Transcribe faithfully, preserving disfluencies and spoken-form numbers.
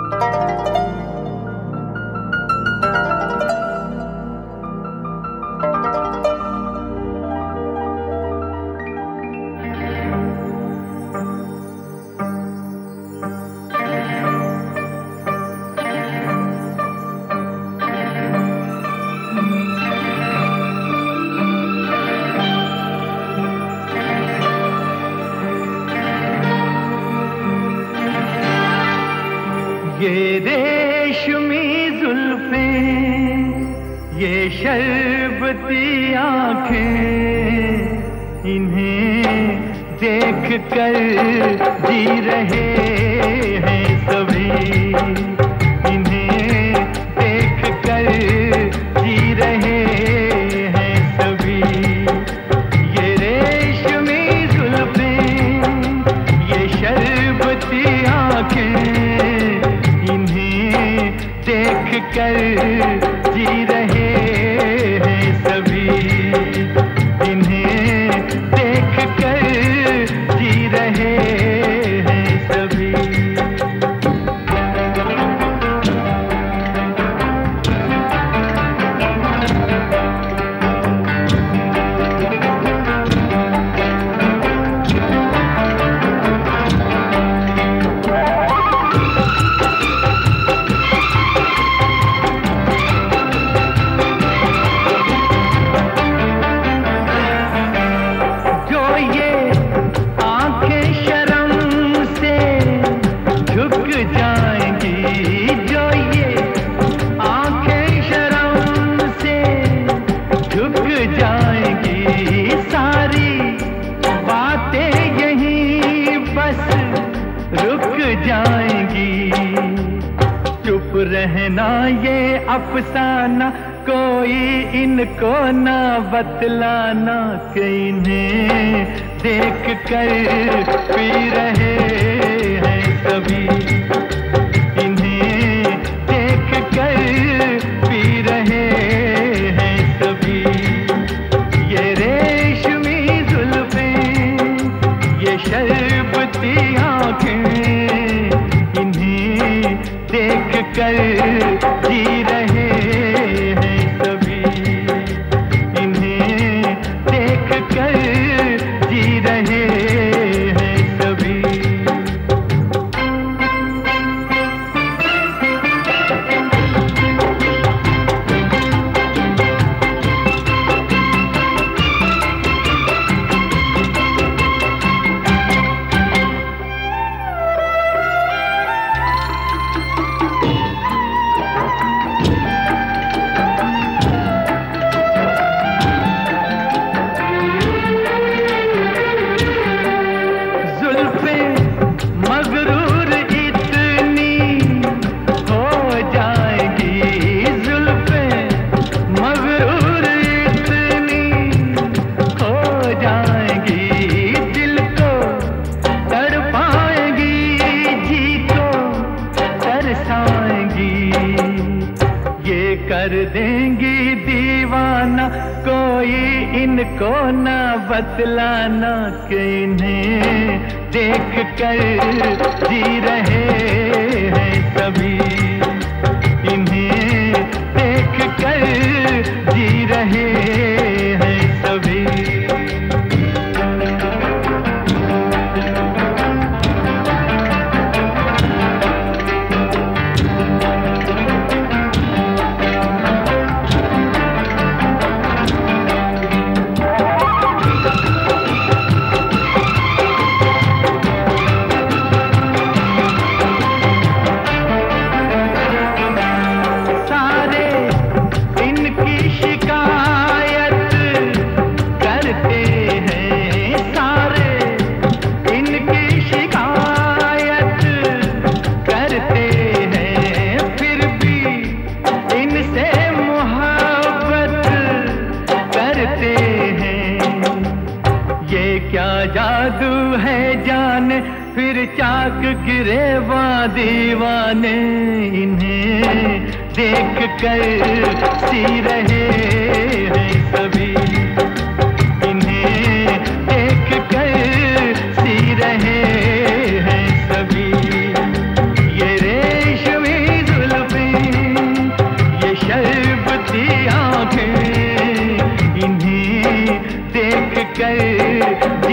ये रेशमी जुल्फें, ये शरबती आँखें, इन्हें देख कर जी रहे हैं सभी, इन्हें देख कर जी रहे हैं सभी। ये रेशमी जुल्फें, ये शरबती आँखें, देख कर जी रहे हैं सभी, इन्हें देख कर जी रहे हैं सभी। चुप रहना ये अफसाना, कोई इनको ना बतलाना, कि इन्हें देख कर पी रहे हैं सभी, इन्हें देख कर पी रहे हैं सभी। ये रेशमी जुल्फें, ये शरबती आँखें, देख कर जी रहे हैं सभी, इन्हें देख कर जी रहे हैं सभी। कर देंगी दीवाना, कोई इनको ना बतलाना, कि इन्हें देख कर जी रहे हैं सभी, इन्हें देख कर जी रहे हैं सभी। क्या जादू है जाने, फिर चाक गिरे वहाँ दीवाने, इन्हें देख कर सी रहे हैं सभी, इन्हें देख कर सी रहे हैं सभी। ये रेशमी के